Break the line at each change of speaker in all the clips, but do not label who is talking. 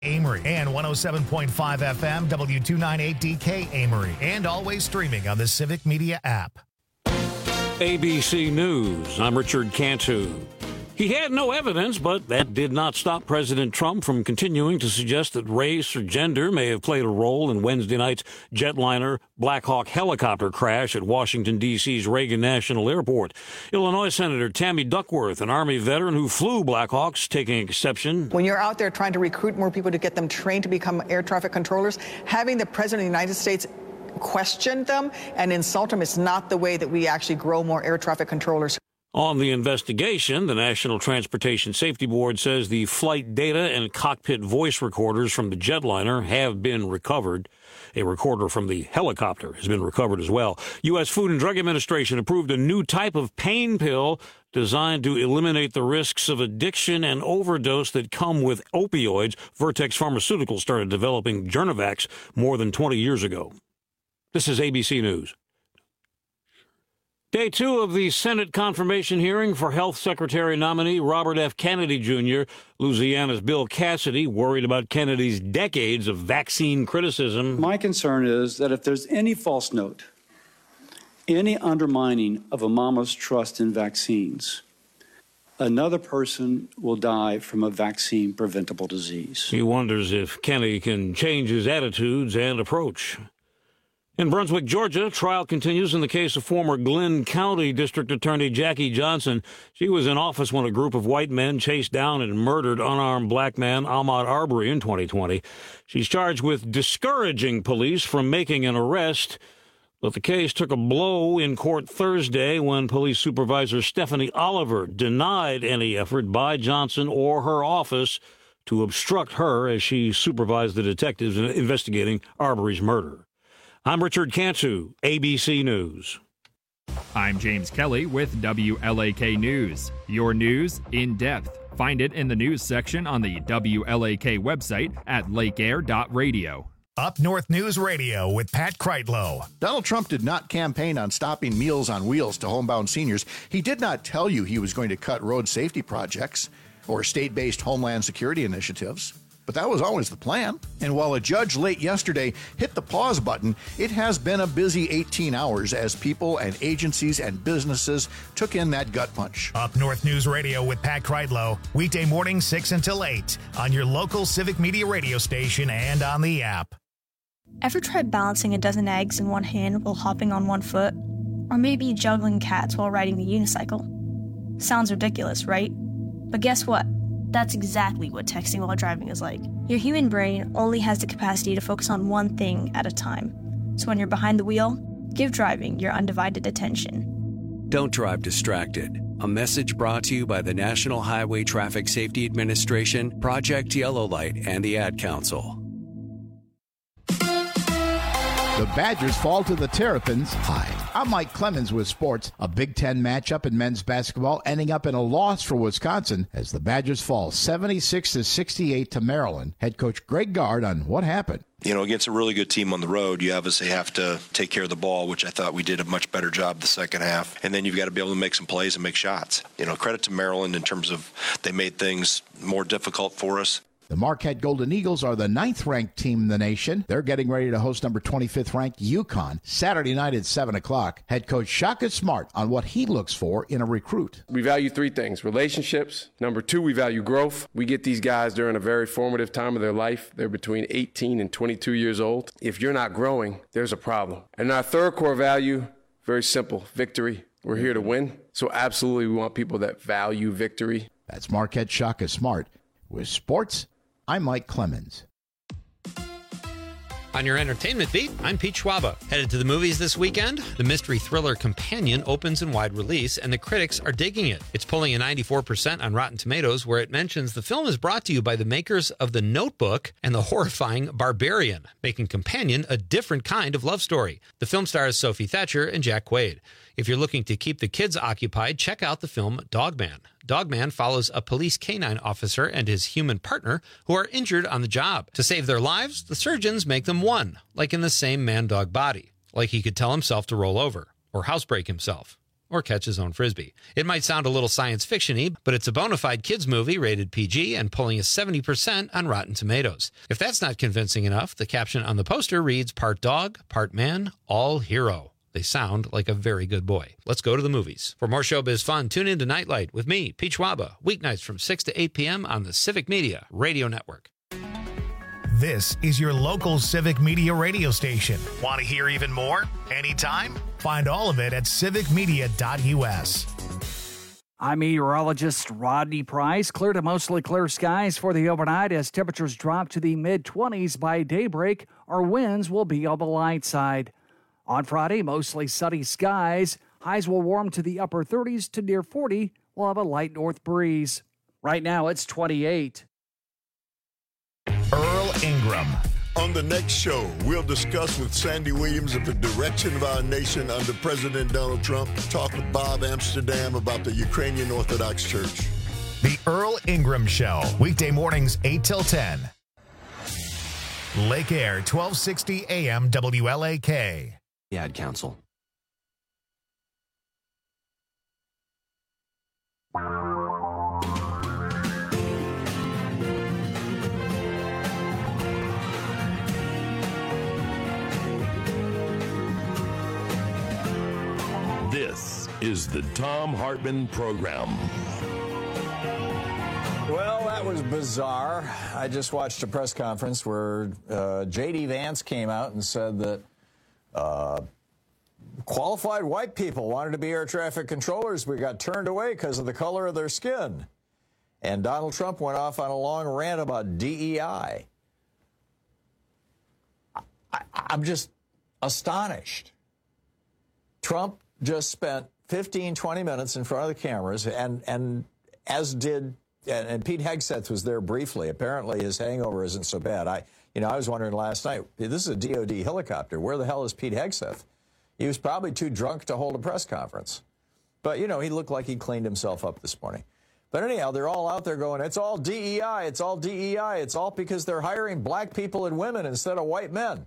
Amory and 107.5 FM W298DK Amory, and always streaming on the Civic Media app.
ABC News, I'm Richard Cantu. He had no evidence, but that did not stop President Trump from continuing to suggest that race or gender may have played a role in Wednesday night's jetliner Black Hawk helicopter crash at Washington, D.C.'s Reagan National Airport. Illinois Senator Tammy Duckworth, an Army veteran who flew Black Hawks, taking exception.
When you're out there trying to recruit more people to get them trained to become air traffic controllers, having the President of the United States question them and insult them is not the way that we actually grow more air traffic controllers.
On the investigation, the National Transportation Safety Board says the flight data and cockpit voice recorders from the jetliner have been recovered. A recorder from the helicopter has been recovered as well. U.S. Food and Drug Administration approved a new type of pain pill designed to eliminate the risks of addiction and overdose that come with opioids. Vertex Pharmaceuticals started developing Journevax more than 20 years ago. This is ABC News. Day 2 of the Senate confirmation hearing for Health Secretary nominee Robert F. Kennedy Jr. Louisiana's Bill Cassidy worried about Kennedy's decades of vaccine criticism.
My concern is that if there's any false note, any undermining of a mama's trust in vaccines, another person will die from a vaccine-preventable disease.
He wonders if Kennedy can change his attitudes and approach. In Brunswick, Georgia, trial continues in the case of former Glenn County District Attorney Jackie Johnson. She was in office when a group of white men chased down and murdered unarmed black man Ahmaud Arbery in 2020. She's charged with discouraging police from making an arrest, but the case took a blow in court Thursday when police supervisor Stephanie Oliver denied any effort by Johnson or her office to obstruct her as she supervised the detectives investigating Arbery's murder. I'm Richard Cantu, ABC News.
I'm James Kelly with WLAK News. Your news in depth. Find it in the news section on the WLAK website at lakeair.radio.
Up North News Radio with Pat Kreitlow.
Donald Trump did not campaign on stopping Meals on Wheels to homebound seniors. He did not tell you he was going to cut road safety projects or state-based homeland security initiatives. But that was always the plan. And while a judge late yesterday hit the pause button, it has been a busy 18 hours as people and agencies and businesses took in that gut punch.
Up North News Radio with Pat Kreitlow, weekday morning 6 until 8 on your local Civic Media radio station and on the app.
Ever tried balancing a dozen eggs in one hand while hopping on one foot? Or maybe juggling cats while riding the unicycle? Sounds ridiculous, right? But guess what? That's exactly what texting while driving is like. Your human brain only has the capacity to focus on one thing at a time. So when you're behind the wheel, give driving your undivided attention.
Don't drive distracted. A message brought to you by the National Highway Traffic Safety Administration, Project Yellow Light, and the Ad Council.
The Badgers fall to the Terrapins. Hi, I'm Mike Clemens with sports. A Big Ten matchup in men's basketball ending up in a loss for Wisconsin as the Badgers fall 76-68 to Maryland. Head coach Greg Gard on what happened.
You know, against a really good team on the road, you obviously have to take care of the ball, which I thought we did a much better job the second half. And then you've got to be able to make some plays and make shots. You know, credit to Maryland in terms of they made things more difficult for us.
The Marquette Golden Eagles are the 9th-ranked team in the nation. They're getting ready to host number 25th-ranked UConn Saturday night at 7 o'clock. Head coach Shaka Smart on what he looks for in a recruit.
We value 3 things: relationships. Number 2, we value growth. We get these guys during a very formative time of their life. They're between 18 and 22 years old. If you're not growing, there's a problem. And our 3rd core value, very simple: victory. We're here to win. So absolutely we want people that value victory.
That's Marquette Shaka Smart. With sports, I'm Mike Clemens.
On your entertainment beat, I'm Pete Schwaba. Headed to the movies this weekend? The mystery thriller Companion opens in wide release, and the critics are digging it. It's pulling a 94% on Rotten Tomatoes, where it mentions the film is brought to you by the makers of The Notebook and the horrifying Barbarian, making Companion a different kind of love story. The film stars Sophie Thatcher and Jack Quaid. If you're looking to keep the kids occupied, check out the film Dogman. Dogman follows a police canine officer and his human partner who are injured on the job. To save their lives, the surgeons make them one, like in the same man-dog body, like he could tell himself to roll over or housebreak himself. or catch his own Frisbee. It might sound a little science fiction-y, but it's a bona fide kids movie rated PG and pulling a 70% on Rotten Tomatoes. If that's not convincing enough, the caption on the poster reads, "Part dog, part man, all hero." They sound like a very good boy. Let's go to the movies. For more showbiz fun, tune in to Nightlight with me, Peach Waba, weeknights from 6 to 8 p.m. on the Civic Media Radio Network.
This is your local Civic Media radio station. Want to hear even more? Anytime? Find all of it at civicmedia.us.
I'm meteorologist Rodney Price. Clear to mostly clear skies for the overnight as temperatures drop to the mid-20s by daybreak. Our winds will be on the light side. On Friday, mostly sunny skies. Highs will warm to the upper 30s to near 40. We'll have a light north breeze. Right now, it's 28.
Earl Ingram.
On the next show, we'll discuss with Sandy Williams of the direction of our nation under President Donald Trump. Talk with Bob Amsterdam about the Ukrainian Orthodox Church.
The Earl Ingram Show, weekday mornings 8 till 10. Lake Air, 1260 AM WLAK.
The Ad Council.
This is the Thom Hartmann Program.
Well, that was bizarre. I just watched a press conference where J.D. Vance came out and said that qualified white people wanted to be air traffic controllers. We got turned away because of the color of their skin. And Donald Trump went off on a long rant about DEI. I'm just astonished. Trump just spent 15, 20 minutes in front of the cameras, and as did, and Pete Hegseth was there briefly. Apparently his hangover isn't so bad. I was wondering last night, this is a DOD helicopter. Where the hell is Pete Hegseth? He was probably too drunk to hold a press conference. But, he looked like he cleaned himself up this morning. But anyhow, they're all out there going, it's all DEI, it's all DEI. It's all because they're hiring black people and women instead of white men.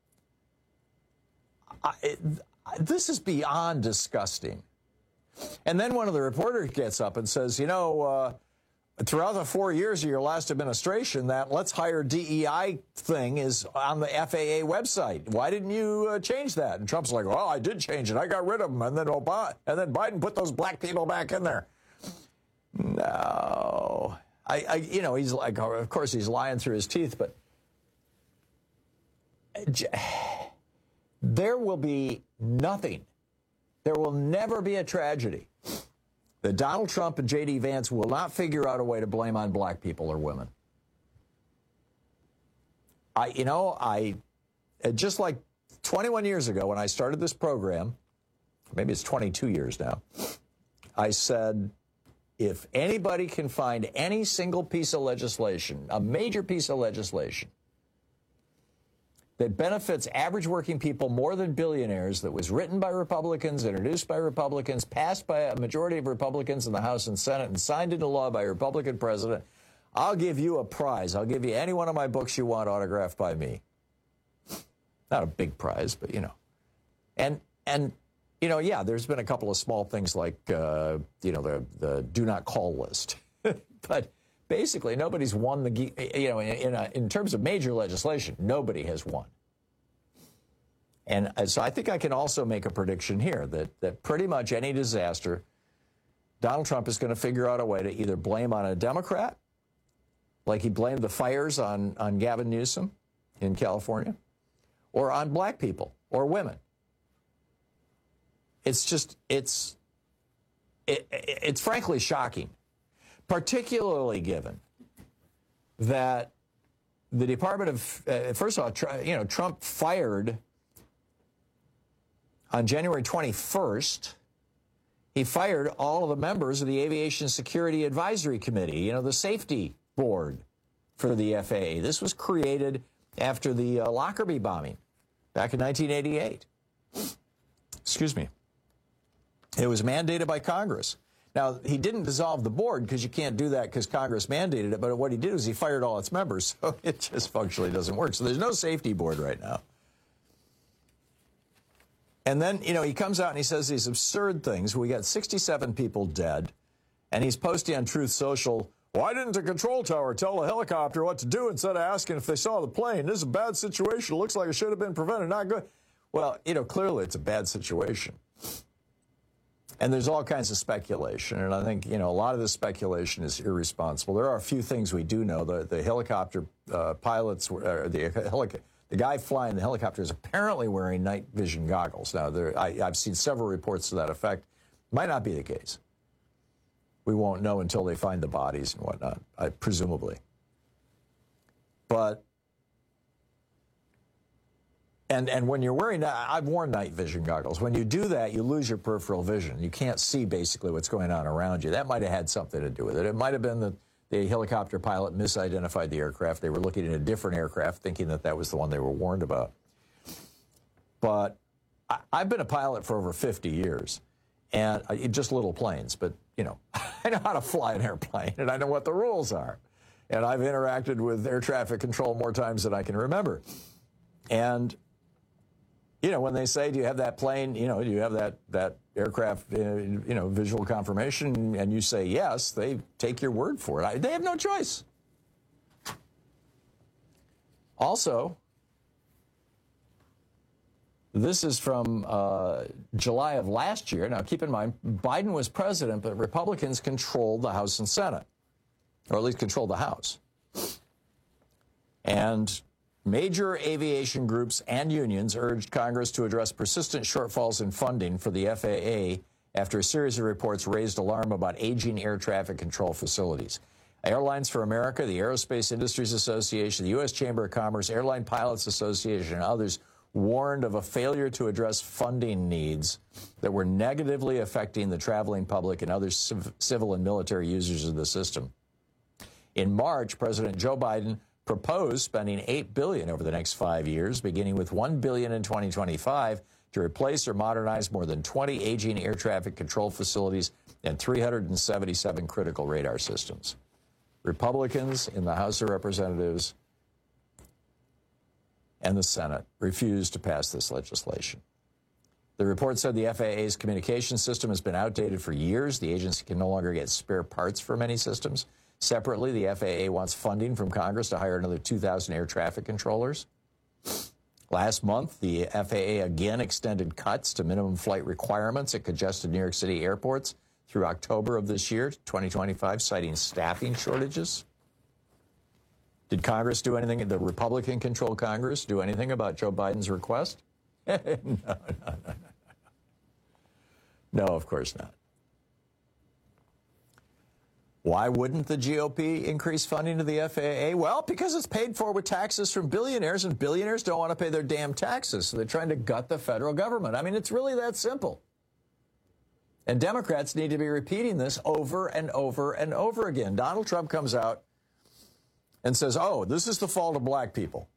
This is beyond disgusting. And then one of the reporters gets up and says, throughout the 4 years of your last administration, that let's hire DEI thing is on the FAA website. Why didn't you change that? And Trump's like, well, I did change it. I got rid of them. And then Biden put those black people back in there. No. He's like, of course, he's lying through his teeth, but there will be nothing. There will never be a tragedy that Donald Trump and J.D. Vance will not figure out a way to blame on black people or women. Just like 21 years ago when I started this program, maybe it's 22 years now, I said, if anybody can find any single piece of legislation, a major piece of legislation, that benefits average working people more than billionaires, that was written by Republicans, introduced by Republicans, passed by a majority of Republicans in the House and Senate, and signed into law by a Republican president, I'll give you a prize. I'll give you any one of my books you want autographed by me. Not a big prize, but, And there's been a couple of small things like, the do not call list. But basically, nobody's won in terms of major legislation, nobody has won. And so I think I can also make a prediction here that pretty much any disaster, Donald Trump is going to figure out a way to either blame on a Democrat, like he blamed the fires on Gavin Newsom in California, or on black people or women. It's frankly shocking. Particularly given that the Department of, first of all, Trump fired on January 21st, he fired all of the members of the Aviation Security Advisory Committee, the safety board for the FAA. This was created after the Lockerbie bombing back in 1988. Excuse me. It was mandated by Congress. Now, he didn't dissolve the board because you can't do that because Congress mandated it, but what he did was he fired all its members, so it just functionally doesn't work. So there's no safety board right now. And then, he comes out and he says these absurd things. We got 67 people dead. And he's posting on Truth Social, why didn't the control tower tell the helicopter what to do instead of asking if they saw the plane? This is a bad situation. It looks like it should have been prevented. Not good. Well, clearly it's a bad situation. And there's all kinds of speculation. And I think, a lot of this speculation is irresponsible. There are a few things we do know. The helicopter pilots, the guy flying the helicopter is apparently wearing night vision goggles. Now, I've seen several reports to that effect. Might not be the case. We won't know until they find the bodies and whatnot, presumably. But, and when you're wearing, I've worn night vision goggles. When you do that, you lose your peripheral vision. You can't see basically what's going on around you. That might have had something to do with it. It might have been that the helicopter pilot misidentified the aircraft. They were looking at a different aircraft, thinking that was the one they were warned about. But I've been a pilot for over 50 years, and just little planes, but, I know how to fly an airplane, and I know what the rules are. And I've interacted with air traffic control more times than I can remember. And, when they say, do you have that plane, do you have that aircraft, visual confirmation, and you say yes, they take your word for it. They have no choice. Also, this is from July of last year. Now, keep in mind, Biden was president, but Republicans controlled the House and Senate, or at least controlled the House. And major aviation groups and unions urged Congress to address persistent shortfalls in funding for the FAA after a series of reports raised alarm about aging air traffic control facilities. Airlines for America, the Aerospace Industries Association, the U.S. Chamber of Commerce, Airline Pilots Association, and others warned of a failure to address funding needs that were negatively affecting the traveling public and other civil and military users of the system. In March, President Joe Biden proposed spending $8 billion over the next 5 years, beginning with $1 billion in 2025, to replace or modernize more than 20 aging air traffic control facilities and 377 critical radar systems. Republicans in the House of Representatives and the Senate refused to pass this legislation. The report said the FAA's communication system has been outdated for years. The agency can no longer get spare parts for many systems. Separately, the FAA wants funding from Congress to hire another 2,000 air traffic controllers. Last month, the FAA again extended cuts to minimum flight requirements at congested New York City airports through October of this year, 2025, citing staffing shortages. Did Congress do anything, the Republican-controlled Congress, do anything about Joe Biden's request? No, of course not. Why wouldn't the GOP increase funding to the FAA? Well, because it's paid for with taxes from billionaires, and billionaires don't want to pay their damn taxes, so they're trying to gut the federal government. I mean, it's really that simple. And Democrats need to be repeating this over and over and over again. Donald Trump comes out and says, oh, this is the fault of black people.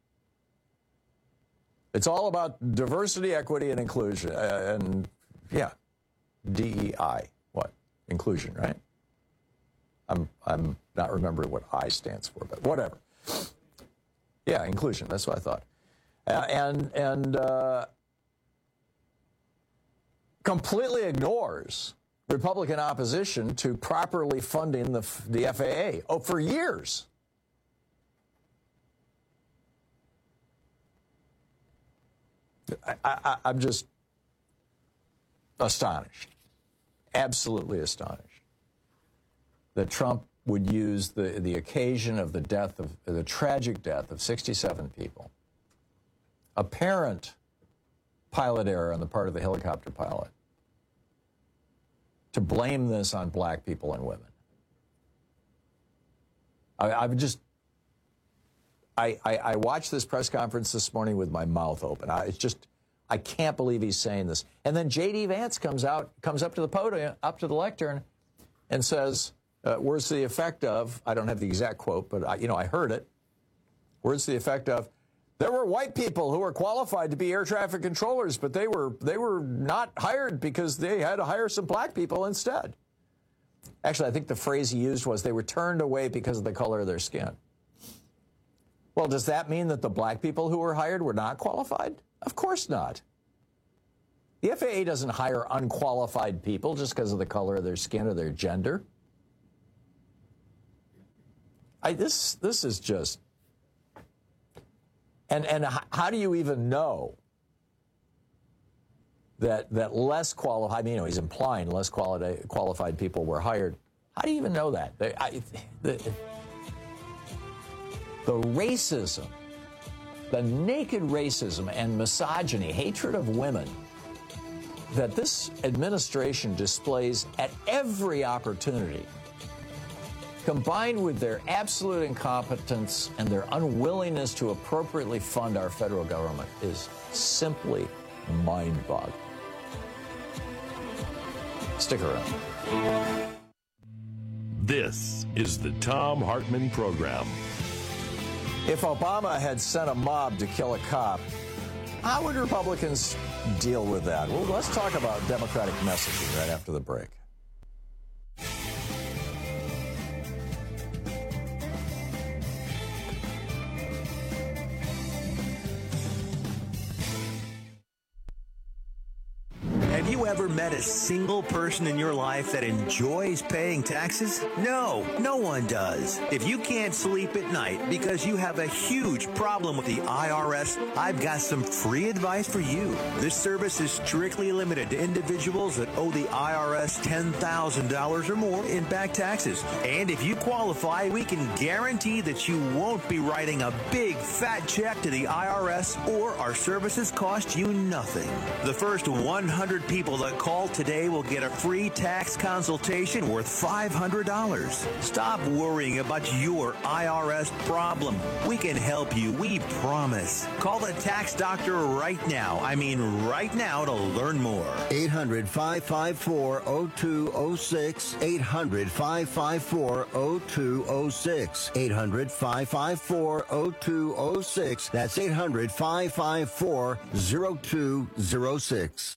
It's all about diversity, equity, and inclusion. DEI. What? Inclusion, right? I'm not remembering what I stands for, but whatever. Yeah, inclusion. That's what I thought. And completely ignores Republican opposition to properly funding the FAA. Oh, for years. I'm just astonished, absolutely astonished, that Trump would use the occasion of the tragic death of 67 people, apparent pilot error on the part of the helicopter pilot, to blame this on black people and women. I watched this press conference this morning with my mouth open. I can't believe he's saying this. And then J.D. Vance comes up to the podium, up to the lectern, and says, words to the effect of, I don't have the exact quote, but I heard it. Words to the effect of, there were white people who were qualified to be air traffic controllers, but they were not hired because they had to hire some black people instead. Actually, I think the phrase he used was they were turned away because of the color of their skin. Well, does that mean that the black people who were hired were not qualified? Of course not. The FAA doesn't hire unqualified people just because of the color of their skin or their gender. This is just... And how do you even know that less qualified, he's implying less qualified people were hired. How do you even know that? The racism, the naked racism and misogyny, hatred of women that this administration displays at every opportunity, combined with their absolute incompetence and their unwillingness to appropriately fund our federal government, is simply mind-boggling. Stick around.
This is the Thom Hartmann Program.
If Obama had sent a mob to kill a cop, how would Republicans deal with that? Well, let's talk about Democratic messaging right after the break.
Have you ever met a single person in your life that enjoys paying taxes? No, no one does. If you can't sleep at night because you have a huge problem with the IRS, I've got some free advice for you. This service is strictly limited to individuals that owe the IRS $10,000 or more in back taxes. And if you qualify, we can guarantee that you won't be writing a big fat check to the IRS, or our services cost you nothing. The first 100 people that call today will get a free tax consultation worth $500. Stop worrying about your IRS problem. We can help you, we promise. Call the tax doctor right now. I mean right now, to learn more.
800-554-0206. 800-554-0206. 800-554-0206. That's 800-554-0206.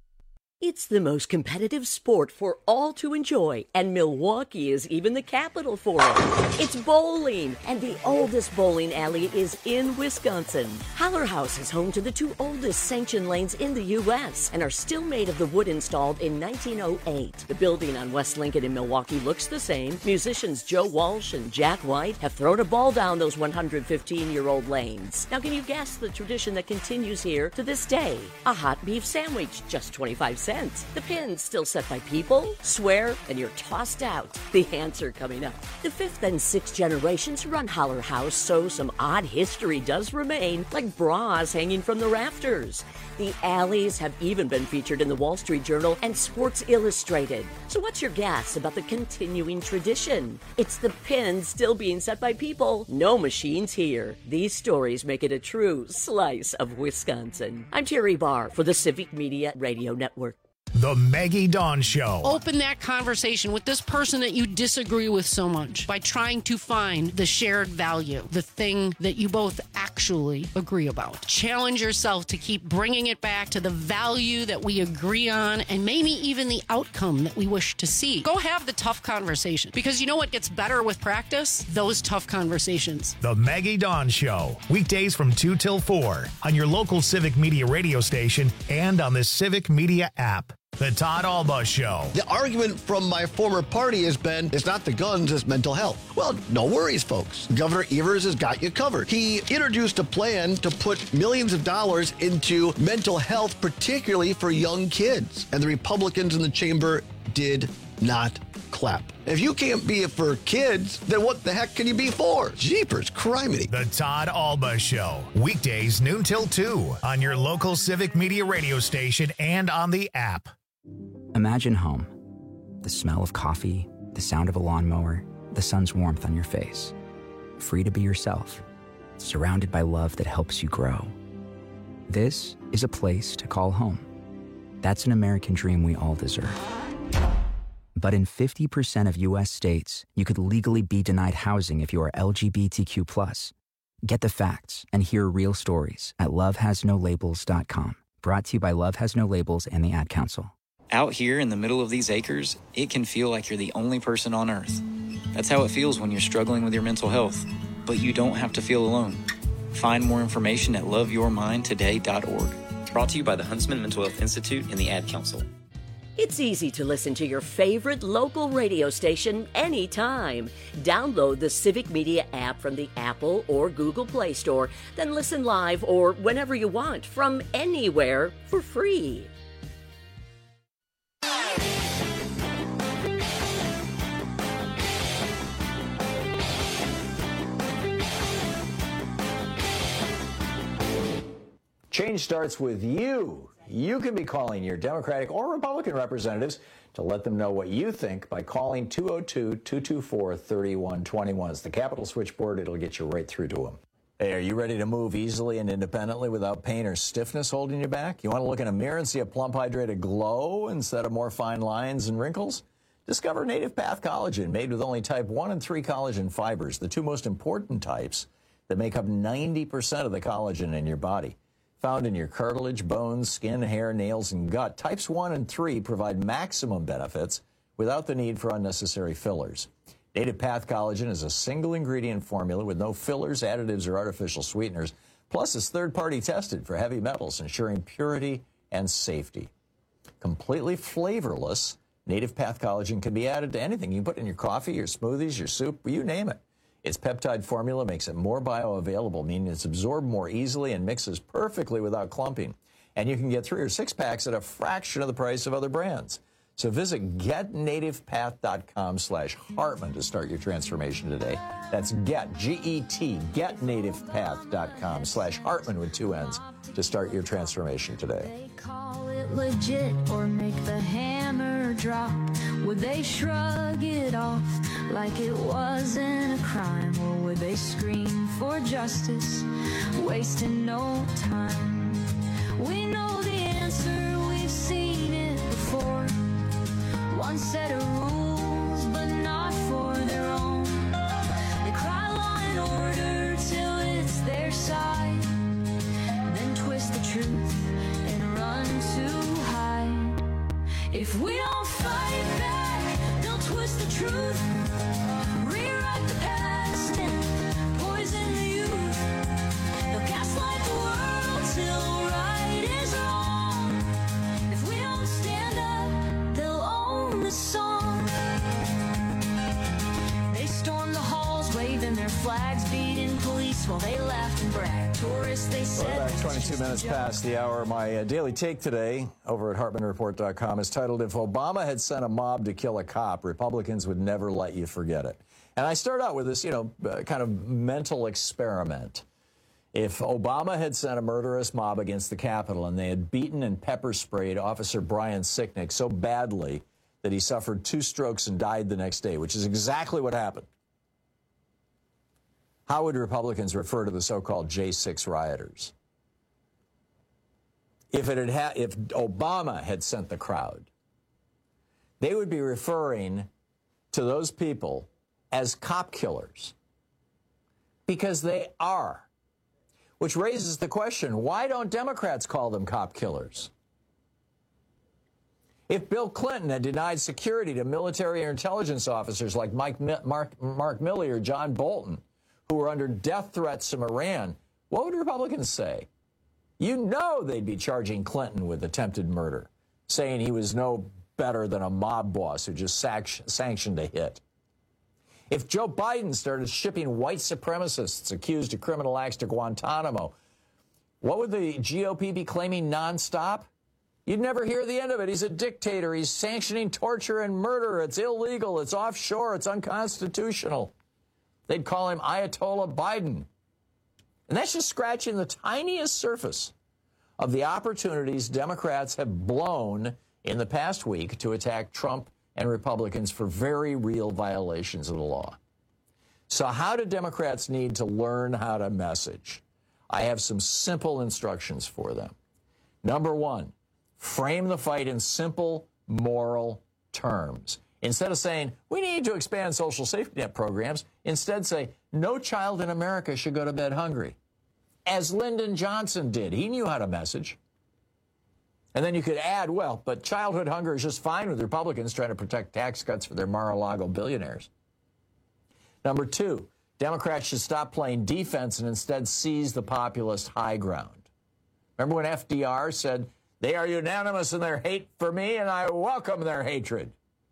It's the most competitive sport for all to enjoy, and Milwaukee is even the capital for it. It's bowling, and the oldest bowling alley is in Wisconsin. Haller House is home to the two oldest sanctioned lanes in the U.S. and are still made of the wood installed in 1908. The building on West Lincoln in Milwaukee looks the same. Musicians Joe Walsh and Jack White have thrown a ball down those 115-year-old lanes. Now, can you guess the tradition that continues here to this day? A hot beef sandwich, just 25 cents. The pin's still set by people. Swear, and you're tossed out. The answer coming up. The fifth and sixth generations run Haller House, so some odd history does remain, like bras hanging from the rafters. The alleys have even been featured in the Wall Street Journal and Sports Illustrated. So what's your guess about the continuing tradition? It's the pins still being set by people. No machines here. These stories make it a true slice of Wisconsin. I'm Terry Barr for the Civic Media Radio Network.
The Maggie Dawn Show.
Open that conversation with this person that you disagree with so much by trying to find the shared value, the thing that you both actually agree about. Challenge yourself to keep bringing it back to the value that we agree on, and maybe even the outcome that we wish to see. Go have the tough conversation, because you know what gets better with practice? Those tough conversations.
The Maggie Dawn Show. Weekdays from 2 till 4 on your local Civic Media radio station and on the Civic Media app. The Todd Alba Show.
The argument from my former party has been, it's not the guns, it's mental health. Well, no worries, folks. Governor Evers has got you covered. He introduced a plan to put millions of dollars into mental health, particularly for young kids. And the Republicans in the chamber did not clap. If you can't be for kids, then what the heck can you be for? Jeepers, criminy.
The Todd Alba Show. Weekdays noon till 2 on your local Civic Media radio station and on the app.
Imagine home. The smell of coffee, the sound of a lawnmower, the sun's warmth on your face. Free to be yourself, surrounded by love that helps you grow. This is a place to call home. That's an American dream we all deserve. But in 50% of U.S. states, you could legally be denied housing if you are LGBTQ+. Get the facts and hear real stories at lovehasnolabels.com. Brought to you by Love Has No Labels and the Ad Council.
Out here in the middle of these acres, it can feel like you're the only person on Earth. That's how it feels when you're struggling with your mental health. But you don't have to feel alone. Find more information at loveyourmindtoday.org. Brought to you by the Huntsman Mental Health Institute and the Ad Council.
It's easy to listen to your favorite local radio station anytime. Download the Civic Media app from the Apple or Google Play Store, then listen live or whenever you want from anywhere for free.
Change starts with you. You can be calling your Democratic or Republican representatives to let them know what you think by calling 202-224-3121. It's the Capitol switchboard. It'll get you right through to them. Hey, are you ready to move easily and independently without pain or stiffness holding you back? You want to look in a mirror and see a plump, hydrated glow instead of more fine lines and wrinkles? Discover Native Path Collagen, made with only type 1 and 3 collagen fibers, the two most important types that make up 90% of the collagen in your body. Found in your cartilage, bones, skin, hair, nails, and gut, types 1 and 3 provide maximum benefits without the need for unnecessary fillers. Native Path Collagen is a single-ingredient formula with no fillers, additives, or artificial sweeteners. Plus, it's third-party tested for heavy metals, ensuring purity and safety. Completely flavorless, Native Path Collagen can be added to anything. You can put it in your coffee, your smoothies, your soup, you name it. Its peptide formula makes it more bioavailable, meaning it's absorbed more easily and mixes perfectly without clumping. And you can get 3 or 6 packs at a fraction of the price of other brands. So visit getnativepath.com/Hartman to start your transformation today. That's getnativepath.com/Hartman with 2 N's to start your transformation today.
They call it legit or make the hammer drop. Would they shrug it off like it wasn't a crime? Or would they scream for justice, wasting no time? We know the answer, we've seen it before. One set of rules, but not for their own. They cry law and order till it's their side, then twist the truth and run to hide. If we don't fight back, they'll twist the truth, rewrite the past and poison the youth. They'll gaslight the world till right is wrong. If we don't stand up, they'll own the song. They storm the halls, waving their flags, beating police while they laughed and bragged. Tourists, they said.
Well, back 22 minutes past the hour. My daily take today over at HartmanReport.com is titled, "If Obama had sent a mob to kill a cop, Republicans would never let you forget it." And I start out with this, kind of mental experiment. If Obama had sent a murderous mob against the Capitol and they had beaten and pepper sprayed Officer Brian Sicknick so badly that he suffered 2 strokes and died the next day, which is exactly what happened, how would Republicans refer to the so-called J6 rioters? If Obama had sent the crowd, they would be referring to those people as cop killers, because they are. Which raises the question, why don't Democrats call them cop killers? If Bill Clinton had denied security to military or intelligence officers like Mark Milley or John Bolton, who were under death threats from Iran, what would Republicans say? You know they'd be charging Clinton with attempted murder, saying he was no better than a mob boss who just sanctioned a hit. If Joe Biden started shipping white supremacists accused of criminal acts to Guantanamo, what would the GOP be claiming nonstop? You'd never hear the end of it. He's a dictator. He's sanctioning torture and murder. It's illegal. It's offshore. It's unconstitutional. They'd call him Ayatollah Biden. And that's just scratching the tiniest surface of the opportunities Democrats have blown in the past week to attack Trump and Republicans for very real violations of the law. So how do Democrats need to learn how to message? I have some simple instructions for them. Number 1, frame the fight in simple, moral terms. Instead of saying, we need to expand social safety net programs, instead say, no child in America should go to bed hungry. As Lyndon Johnson did. He knew how to message. And then you could add, well, but childhood hunger is just fine with Republicans trying to protect tax cuts for their Mar-a-Lago billionaires. Number 2, Democrats should stop playing defense and instead seize the populist high ground. Remember when FDR said, "They are unanimous in their hate for me, and I welcome their hatred"?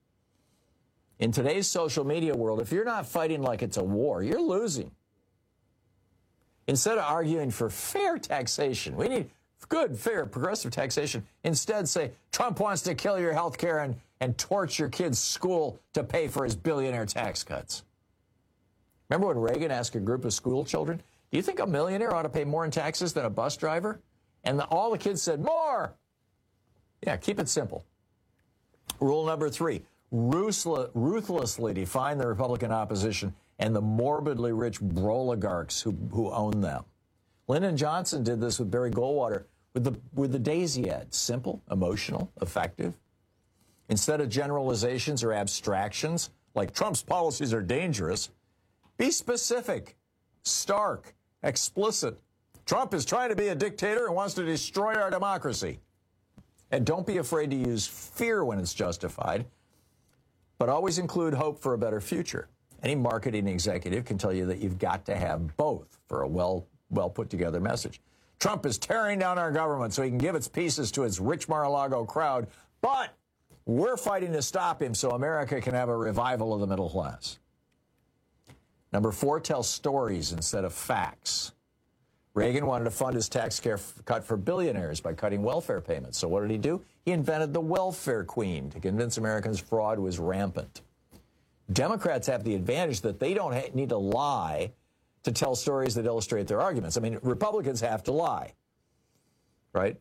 In today's social media world, if you're not fighting like it's a war, you're losing. Instead of arguing for fair taxation, we need good, fair, progressive taxation. Instead, say, Trump wants to kill your health care and torch your kid's school to pay for his billionaire tax cuts. Remember when Reagan asked a group of school children, do you think a millionaire ought to pay more in taxes than a bus driver? And all the kids said, more. Yeah, keep it simple. Rule number 3, ruthlessly define the Republican opposition and the morbidly rich oligarchs who own them. Lyndon Johnson did this with Barry Goldwater with the Daisy ad. Simple, emotional, effective. Instead of generalizations or abstractions, like Trump's policies are dangerous, be specific, stark, explicit. Trump is trying to be a dictator and wants to destroy our democracy. And don't be afraid to use fear when it's justified, but always include hope for a better future. Any marketing executive can tell you that you've got to have both for a well put together message. Trump is tearing down our government so he can give its pieces to its rich Mar-a-Lago crowd, but we're fighting to stop him so America can have a revival of the middle class. Number 4, tell stories instead of facts. Reagan wanted to fund his tax cut for billionaires by cutting welfare payments. So what did he do? He invented the welfare queen to convince Americans fraud was rampant. Democrats have the advantage that they don't need to lie to tell stories that illustrate their arguments. I mean, Republicans have to lie, right?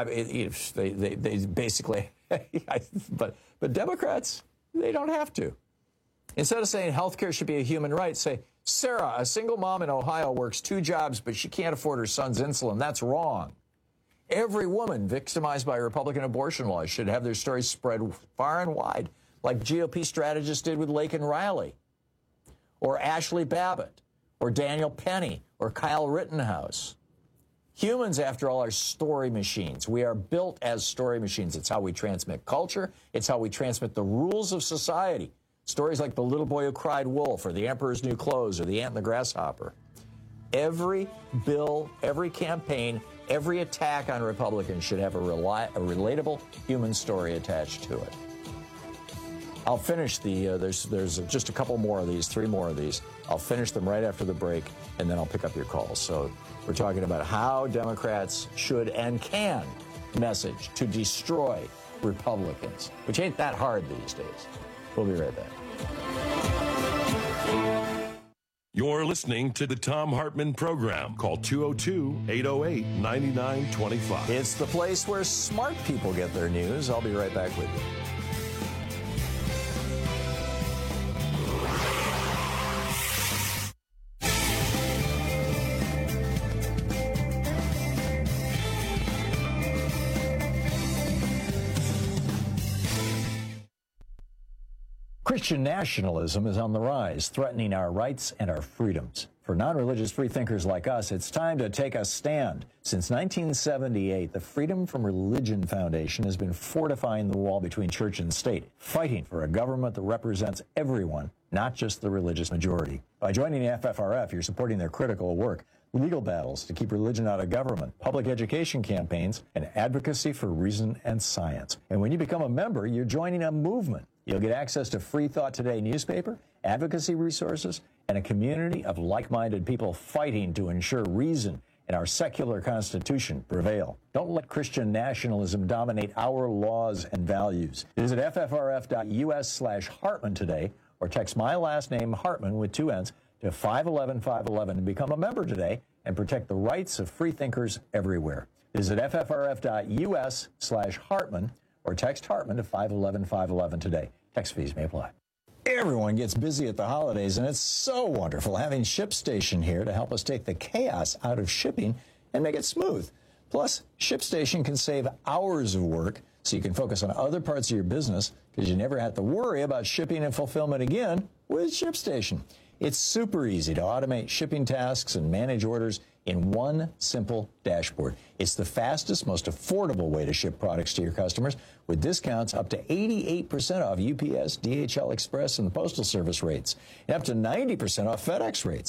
They basically, but Democrats, they don't have to. Instead of saying health care should be a human right, say, Sarah, a single mom in Ohio, works 2 jobs, but she can't afford her son's insulin. That's wrong. Every woman victimized by Republican abortion laws should have their stories spread far and wide, like GOP strategists did with Laken Riley, or Ashley Babbitt, or Daniel Penny, or Kyle Rittenhouse. Humans, after all, are story machines. We are built as story machines. It's how we transmit culture. It's how we transmit the rules of society. Stories like The Little Boy Who Cried Wolf, or The Emperor's New Clothes, or The Ant and the Grasshopper. Every bill, every campaign, every attack on Republicans should have a relatable human story attached to it. I'll finish there's just a couple more of these, 3 more of these. I'll finish them right after the break, and then I'll pick up your calls. So we're talking about how Democrats should and can message to destroy Republicans, which ain't that hard these days. We'll be right back.
You're listening to the Thom Hartmann Program. Call 202-808-9925.
It's the place where smart people get their news. I'll be right back with you. Christian nationalism is on the rise, threatening our rights and our freedoms. For non-religious freethinkers like us, it's time to take a stand. Since 1978, the Freedom from Religion Foundation has been fortifying the wall between church and state, fighting for a government that represents everyone, not just the religious majority. By joining the FFRF, you're supporting their critical work, legal battles to keep religion out of government, public education campaigns, and advocacy for reason and science. And when you become a member, you're joining a movement. You'll get access to Free Thought Today newspaper, advocacy resources, and a community of like-minded people fighting to ensure reason and our secular constitution prevail. Don't let Christian nationalism dominate our laws and values. Visit ffrf.us/Hartman today, or text my last name, Hartman, with 2 N's, to 511-511 and become a member today and protect the rights of freethinkers everywhere. Visit ffrf.us/Hartman or text Hartman to 511-511 today. Text fees may apply. Everyone gets busy at the holidays, and it's so wonderful having ShipStation here to help us take the chaos out of shipping and make it smooth. Plus, ShipStation can save hours of work so you can focus on other parts of your business because you never have to worry about shipping and fulfillment again with ShipStation. It's super easy to automate shipping tasks and manage orders in one simple dashboard. It's the fastest, most affordable way to ship products to your customers with discounts up to 88% off UPS, DHL Express, and the Postal Service rates, and up to 90% off FedEx rates.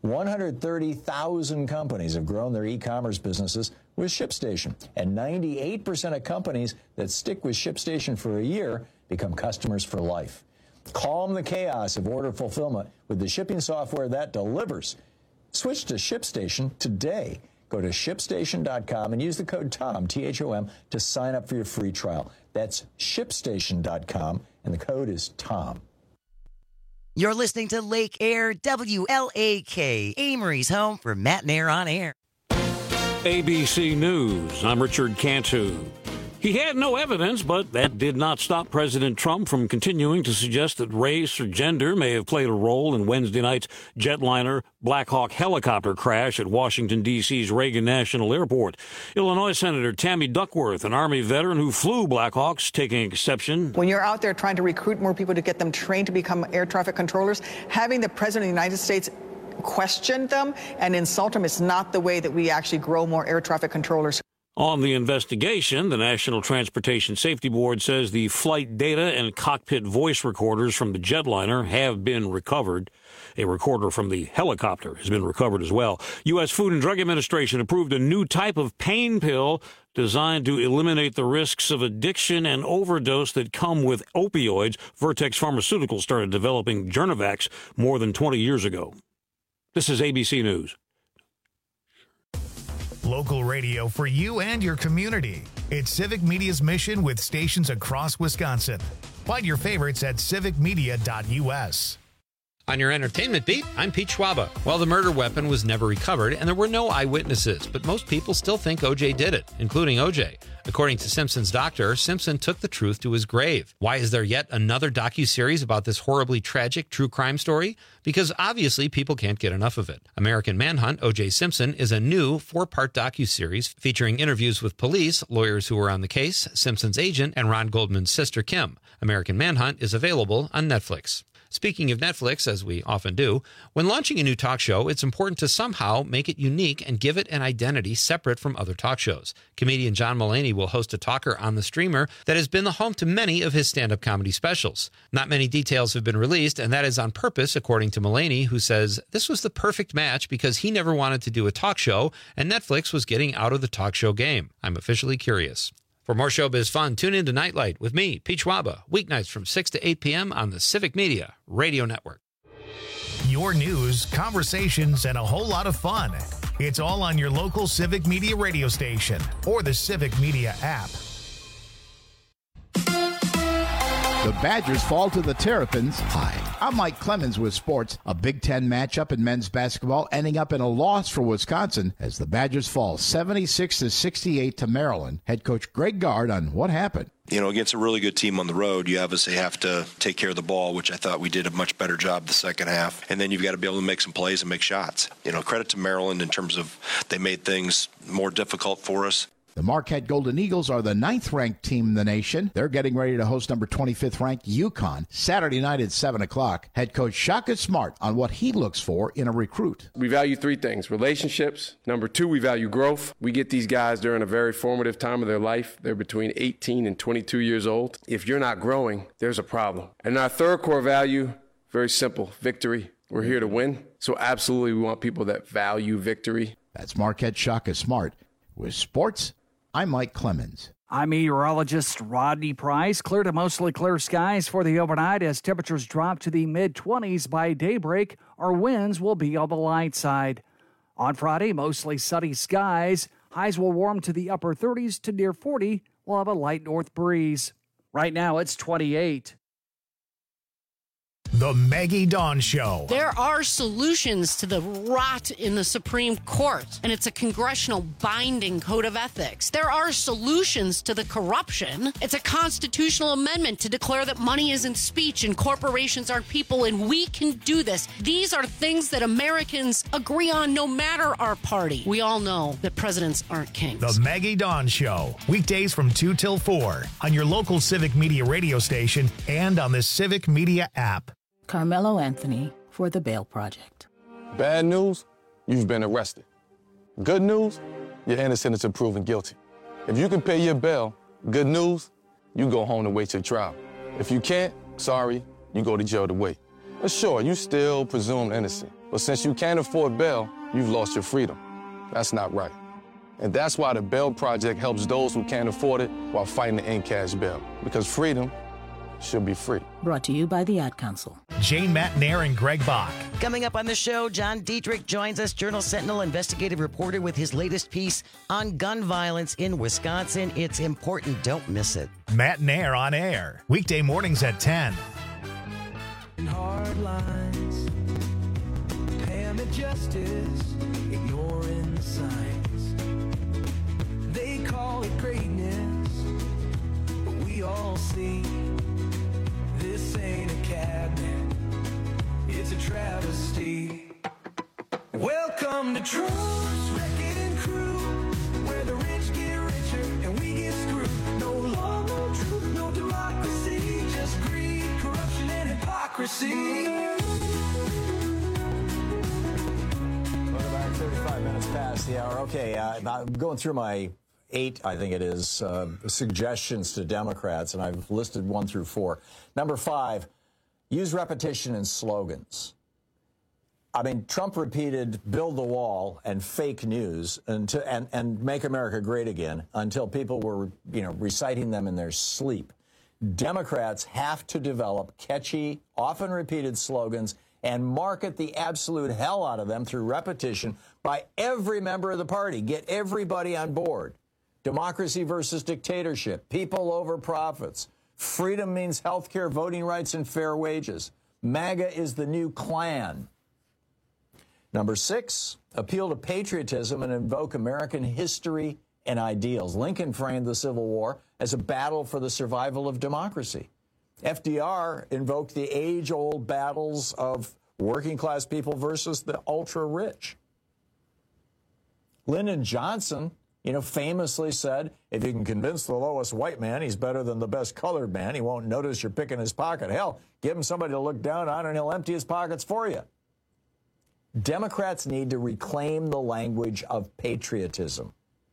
130,000 companies have grown their e-commerce businesses with ShipStation, and 98% of companies that stick with ShipStation for a year become customers for life. Calm the chaos of order fulfillment with the shipping software that delivers. Switch to ShipStation today. Go to ShipStation.com and use the code TOM, T-H-O-M, to sign up for your free trial. That's ShipStation.com, and the code is TOM.
You're listening to Lake Air WLAK, Amory's home for Matt and Air on Air.
ABC News, I'm Richard Cantu. He had no evidence, but that did not stop President Trump from continuing to suggest that race or gender may have played a role in Wednesday night's jetliner Black Hawk helicopter crash at Washington, D.C.'s Reagan National Airport. Illinois Senator Tammy Duckworth, an Army veteran who flew Black Hawks, taking exception.
When you're out there trying to recruit more people to get them trained to become air traffic controllers, having the President of the United States question them and insult them is not the way that we actually grow more air traffic controllers.
On the investigation, the National Transportation Safety Board says the flight data and cockpit voice recorders from the jetliner have been recovered. A recorder from the helicopter has been recovered as well. U.S. Food and Drug Administration approved a new type of pain pill designed to eliminate the risks of addiction and overdose that come with opioids. Vertex Pharmaceuticals started developing Journavax more than 20 years ago. This is ABC News.
Local radio for you and your community. It's Civic Media's mission with stations across Wisconsin. Find your favorites at civicmedia.us.
On your entertainment beat, I'm Pete Schwaba. Well, the murder weapon was never recovered, and there were no eyewitnesses, but most people still think O.J. did it, including O.J. According to Simpson's doctor, Simpson took the truth to his grave. Why is there yet another docuseries about this horribly tragic true crime story? Because obviously people can't get enough of it. American Manhunt, O.J. Simpson, is a new 4-part docuseries featuring interviews with police, lawyers who were on the case, Simpson's agent, and Ron Goldman's sister, Kim. American Manhunt is available on Netflix. Speaking of Netflix, as we often do, when launching a new talk show, it's important to somehow make it unique and give it an identity separate from other talk shows. Comedian John Mulaney will host a talker on the streamer that has been the home to many of his stand-up comedy specials. Not many details have been released, and that is on purpose, according to Mulaney, who says this was the perfect match because he never wanted to do a talk show, and Netflix was getting out of the talk show game. I'm officially curious. For more showbiz fun, tune in to Nightlight with me, Pete Schwaba, weeknights from 6 to 8 p.m. on the Civic Media Radio Network.
Your news, conversations, and a whole lot of fun. It's all on your local Civic Media radio station or the Civic Media app.
The Badgers fall to the Terrapins. Hi, I'm Mike Clemens with sports. A Big Ten matchup in men's basketball ending up in a loss for Wisconsin as the Badgers fall 76-68 to Maryland. Head coach Greg Gard on what happened.
You know, against a really good team on the road, you obviously have to take care of the ball, which I thought we did a much better job the second half. And then you've got to be able to make some plays and make shots. You know, credit to Maryland in terms of they made things more difficult for us.
The Marquette Golden Eagles are the 9th-ranked team in the nation. They're getting ready to host number 25th-ranked UConn Saturday night at 7 o'clock. Head coach Shaka Smart on what he looks for in a recruit.
We value 3 things: relationships. Number 2, we value growth. We get these guys during a very formative time of their life. They're between 18 and 22 years old. If you're not growing, there's a problem. And our third core value, very simple: victory. We're here to win. So absolutely we want people that value victory.
That's Marquette Shaka Smart. With sports, I'm Mike Clemens.
I'm meteorologist Rodney Price. Clear to mostly clear skies for the overnight as temperatures drop to the mid-20s by daybreak. Our winds will be on the light side. On Friday, mostly sunny skies. Highs will warm to the upper 30s to near 40. We'll have a light north breeze. Right now, it's 28.
The Maggie Dawn Show.
There are solutions to the rot in the Supreme Court, and it's a congressional binding code of ethics. There are solutions to the corruption. It's a constitutional amendment to declare that money isn't speech and corporations aren't people, and we can do this. These are things that Americans agree on no matter our party. We all know that presidents aren't kings.
The Maggie Dawn Show. Weekdays from 2 till 4 on your local Civic Media radio station and on the Civic Media app.
Carmelo Anthony for the Bail Project.
Bad news, you've been arrested. Good news, you're innocent until proven guilty. If you can pay your bail, good news, you go home to wait your trial. If you can't, sorry, you go to jail to wait. But sure, you still presumed innocent. But since you can't afford bail, you've lost your freedom. That's not right. And that's why the Bail Project helps those who can't afford it while fighting to end cash bail. Because freedom should be free.
Brought to you by the Ad Council.
Jane Matnair and Greg Bach.
Coming up on the show, John Dietrich joins us, Journal Sentinel investigative reporter, with his latest piece on gun violence in Wisconsin. It's important. Don't miss it.
Matnair on air. Weekday mornings at 10.
Hard lines, Pam at justice, ignoring the signs. They call it greatness, but we all see this ain't a cabinet, it's a travesty. Welcome to Truth's Wrecking Crew, where the rich get richer and we get screwed. No law, no truth, no democracy, just greed, corruption, and hypocrisy.
We're about 35 minutes past the hour. Okay, I'm going through my 8, I think it is, suggestions to Democrats, and I've listed 1 through 4. Number 5, use repetition in slogans. I mean, Trump repeated "build the wall" and "fake news" and "make America great again" until people were, reciting them in their sleep. Democrats have to develop catchy, often repeated slogans and market the absolute hell out of them through repetition by every member of the party. Get everybody on board. Democracy versus dictatorship. People over profits. Freedom means health care, voting rights, and fair wages. MAGA is the new Klan. Number 6, appeal to patriotism and invoke American history and ideals. Lincoln framed the Civil War as a battle for the survival of democracy. FDR invoked the age-old battles of working-class people versus the ultra-rich. Lyndon Johnson, famously said, if you can convince the lowest white man he's better than the best colored man, he won't notice you're picking his pocket. Hell, give him somebody to look down on and he'll empty his pockets for you. Democrats need to reclaim the language of patriotism.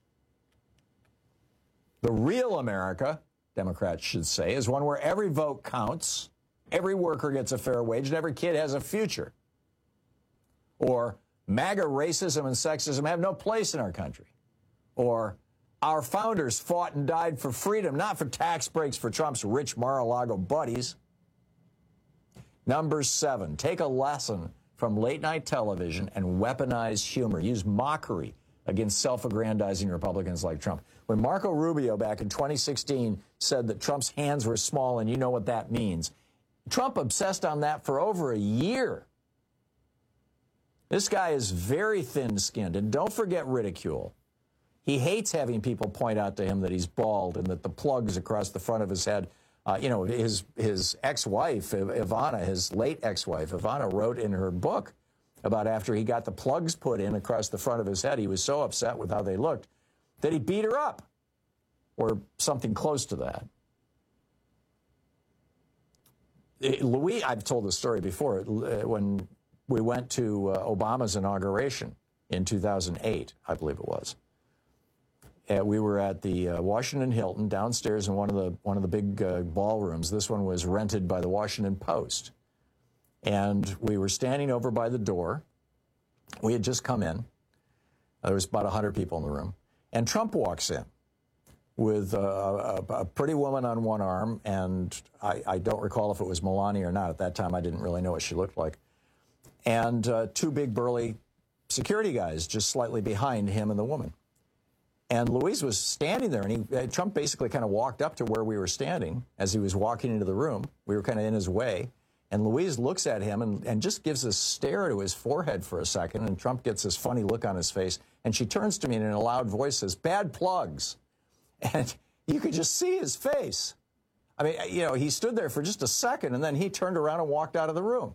The real America, Democrats should say, is one where every vote counts, every worker gets a fair wage, and every kid has a future. Or MAGA racism and sexism have no place in our country. Or our founders fought and died for freedom, not for tax breaks for Trump's rich Mar-a-Lago buddies. Number 7, take a lesson from late-night television and weaponize humor. Use mockery against self-aggrandizing Republicans like Trump. When Marco Rubio back in 2016 said that Trump's hands were small, and you know what that means, Trump obsessed on that for over a year. This guy is very thin-skinned, and don't forget ridicule. He hates having people point out to him that he's bald and that the plugs across the front of his head. His ex-wife, Ivana, his late ex-wife, Ivana, wrote in her book about after he got the plugs put in across the front of his head, he was so upset with how they looked that he beat her up, or something close to that. I've told this story before, when we went to Obama's inauguration in 2008, I believe it was. We were at the Washington Hilton downstairs in one of the big ballrooms. This one was rented by the Washington Post. And we were standing over by the door. We had just come in. There was about 100 people in the room. And Trump walks in with a pretty woman on one arm, and I don't recall if it was Melania or not. At that time, I didn't really know what she looked like. And 2 big burly security guys just slightly behind him and the woman. And Louise was standing there, and Trump basically kind of walked up to where we were standing as he was walking into the room. We were kind of in his way. And Louise looks at him and just gives a stare to his forehead for a second, and Trump gets this funny look on his face. And she turns to me and in a loud voice says, "Bad plugs." And you could just see his face. I mean, he stood there for just a second, and then he turned around and walked out of the room.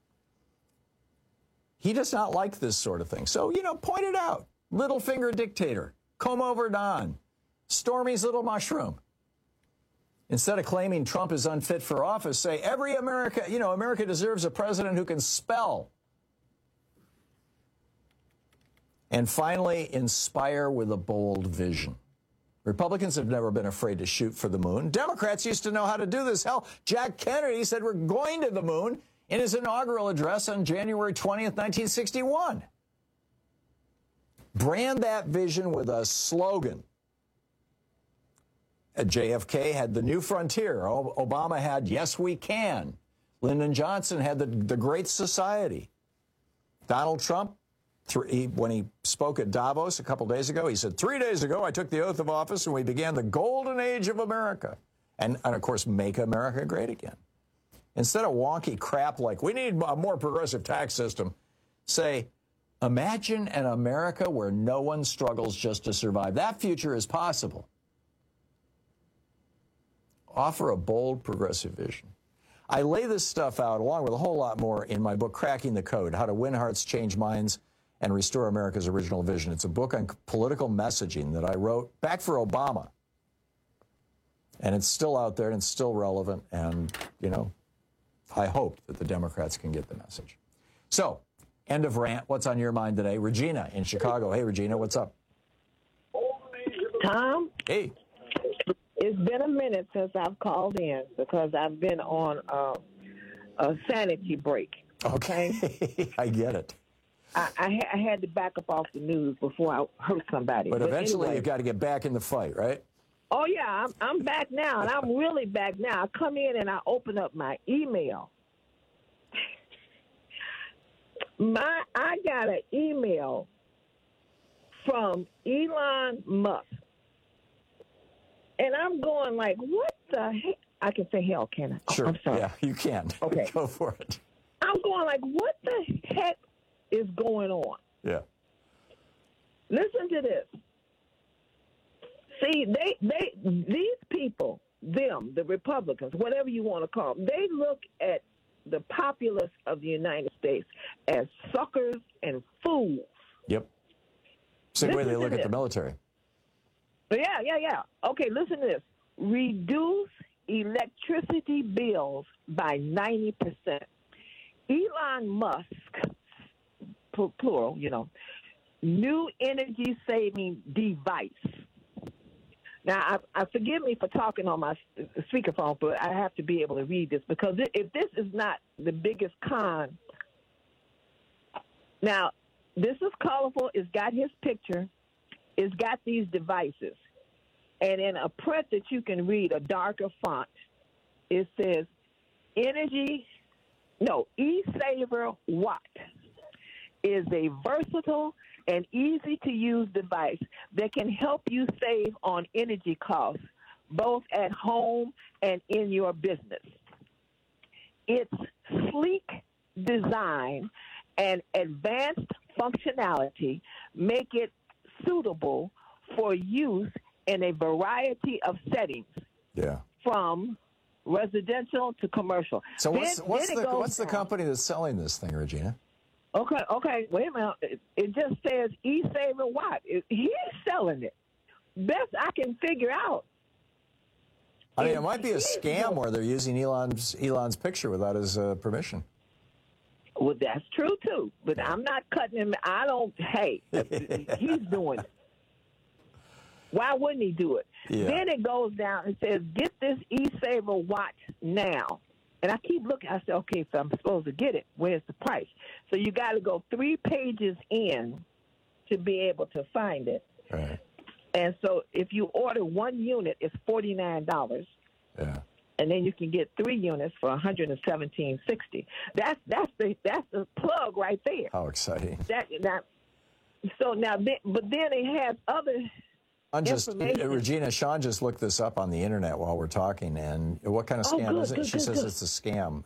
He does not like this sort of thing. So, point it out. Little finger dictator. Come over, Don. Stormy's little mushroom. Instead of claiming Trump is unfit for office, say America deserves a president who can spell. And finally, inspire with a bold vision. Republicans have never been afraid to shoot for the moon. Democrats used to know how to do this. Hell, Jack Kennedy said we're going to the moon in his inaugural address on January 20th, 1961. Brand that vision with a slogan. JFK had the New Frontier. Obama had Yes, We Can. Lyndon Johnson had the Great Society. Donald Trump, when he spoke at Davos a couple days ago, he said, 3 days ago I took the oath of office and we began the golden age of America. And of course, make America great again. Instead of wonky crap like, we need a more progressive tax system, say, imagine an America where no one struggles just to survive. That future is possible. Offer a bold, progressive vision. I lay this stuff out, along with a whole lot more, in my book, Cracking the Code, How to Win Hearts, Change Minds, and Restore America's Original Vision. It's a book on political messaging that I wrote back for Obama. And it's still out there, and it's still relevant, and, you know, I hope that the Democrats can get the message. So, end of rant. What's on your mind today? Regina in Chicago. Hey, Regina, what's up?
Tom?
Hey.
It's been a minute since I've called in because I've been on a sanity break.
Okay. I get it.
I had to back up off the news before I hurt somebody.
But eventually
anyway,
you've got to get back in the fight, right?
Oh, yeah, I'm back now, and I'm really back now. I come in and I open up my email. I got an email from Elon Musk. And I'm going like, what the heck? I can say hell, can I?
Sure.
I'm sorry.
Yeah, you can.
Okay.
Go for it.
I'm going like, what the heck is going on?
Yeah.
Listen to this. See, these people, them, the Republicans, whatever you want to call them, they look at the populace of the United States as suckers and fools.
Yep. Same way they look at the military.
Yeah. Okay, listen to this. Reduce electricity bills by 90%. Elon Musk, plural, you know, new energy-saving device. Now, I forgive me for talking on my speakerphone, but I have to be able to read this because if this is not the biggest con. Now, this is colorful. It's got his picture. It's got these devices. And in a print that you can read, a darker font, it says eSaver Watt is a versatile and easy-to-use device that can help you save on energy costs, both at home and in your business. Its sleek design and advanced functionality make it suitable for use in a variety of settings.
Yeah.
From residential to commercial.
So what's the company that's selling this thing, Regina?
Okay, wait a minute. It just says eSaver Watt. He's selling it. Best I can figure out.
I mean, it might be a scam where they're using Elon's picture without his permission.
Well, that's true, too. But I'm not cutting him. He's doing it. Why wouldn't he do it?
Yeah.
Then it goes down and says, get this eSaver Watt now. And I keep looking. I said, okay, so I'm supposed to get it. Where's the price? So you got to go 3 pages in to be able to find it.
Right.
And so if you order 1 unit, it's $49.
Yeah.
And then you can get 3 units for $117.60. That's the plug right there.
How exciting!
So now, but then it has other.
Regina, Sean just looked this up on the internet while we're talking, and what kind of scam is it? She says it's a scam.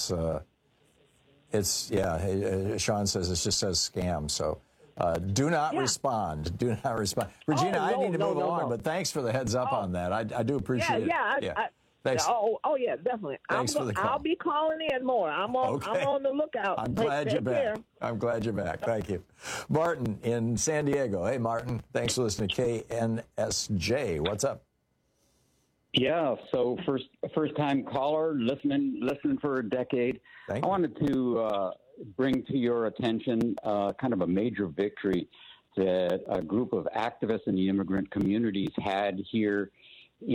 Sean says it just says scam. So do not respond. Do not respond. Regina, I need to move along, but thanks for the heads up on that. I do appreciate it.
Yeah.
Thanks.
Oh, yeah, definitely.
Thanks for the call.
I'll be calling in more. I'm on the lookout.
I'm glad you're back. I'm glad you're back. Thank you. Martin in San Diego. Hey, Martin. Thanks for listening to KNSJ. What's up?
Yeah, so first-time caller, listening for a decade. I wanted to bring to your attention kind of a major victory that a group of activists in the immigrant communities had here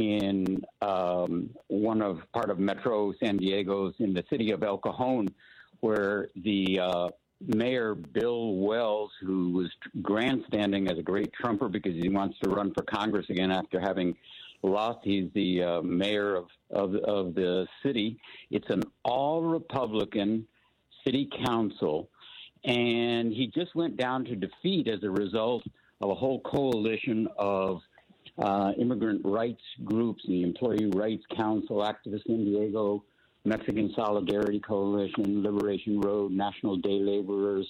in part of Metro San Diego's in the city of El Cajon, where the Mayor Bill Wells, who was grandstanding as a great Trumper because he wants to run for Congress again after having lost. He's the mayor of the city. It's an all-Republican city council, and he just went down to defeat as a result of a whole coalition of immigrant rights groups, the Employee Rights Council, Activist San Diego, Mexican Solidarity Coalition, Liberation Road, National Day Laborers,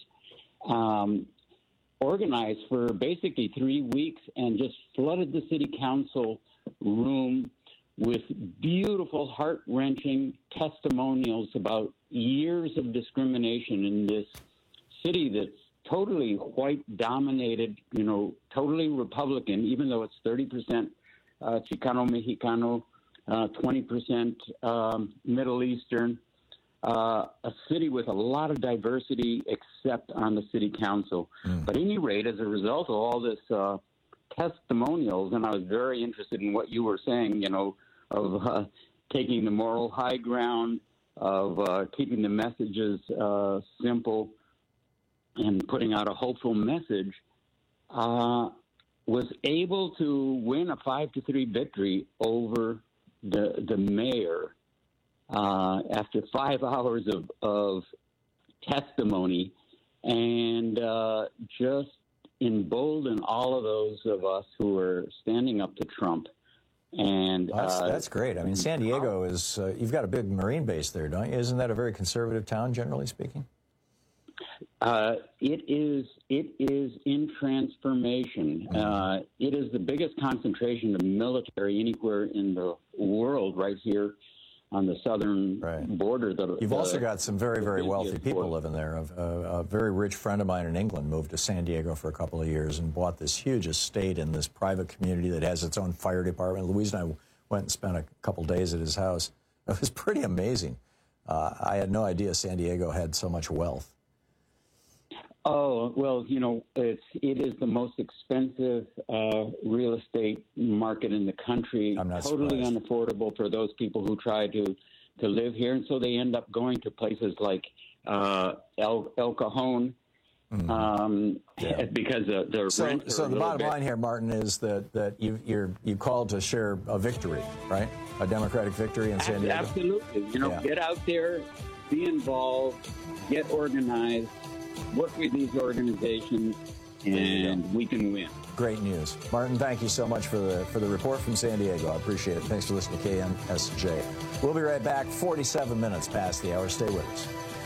organized for basically 3 weeks and just flooded the city council room with beautiful, heart-wrenching testimonials about years of discrimination in this city that's totally white-dominated, totally Republican, even though it's 30% Chicano, Mexicano, 20% Middle Eastern, a city with a lot of diversity except on the city council. But at any rate, as a result of all this testimonials, and I was very interested in what you were saying, of taking the moral high ground, of keeping the messages simple and putting out a hopeful message, was able to win a 5-3 victory over the mayor after 5 hours of testimony, and just embolden all of those of us who are standing up to Trump. And
that's great. I mean, San Diego is, you've got a big Marine base there, don't you? Isn't that a very conservative town, generally speaking?
It is in transformation. It is the biggest concentration of military anywhere in the world, right here on the southern border.
You've also got some very, very wealthy people living there. A very rich friend of mine in England moved to San Diego for a couple of years and bought this huge estate in this private community that has its own fire department. Louise and I went and spent a couple days at his house. It was pretty amazing. I had no idea San Diego had so much wealth.
Oh, well, it is the most expensive real estate market in the country.
I'm not
totally
surprised.
unaffordable for those people who try to live here. And so they end up going to places like El Cajon because the rents
So
are
the bottom line here, Martin, is that you called to share a victory, right? A Democratic victory in San Diego?
Absolutely. Get out there, be involved, get organized, work with these organizations, and we can win.
Great news. Martin, thank you so much for the report from San Diego. I appreciate it. Thanks for listening to KMSJ. We'll be right back, 47 minutes past the hour. Stay with us.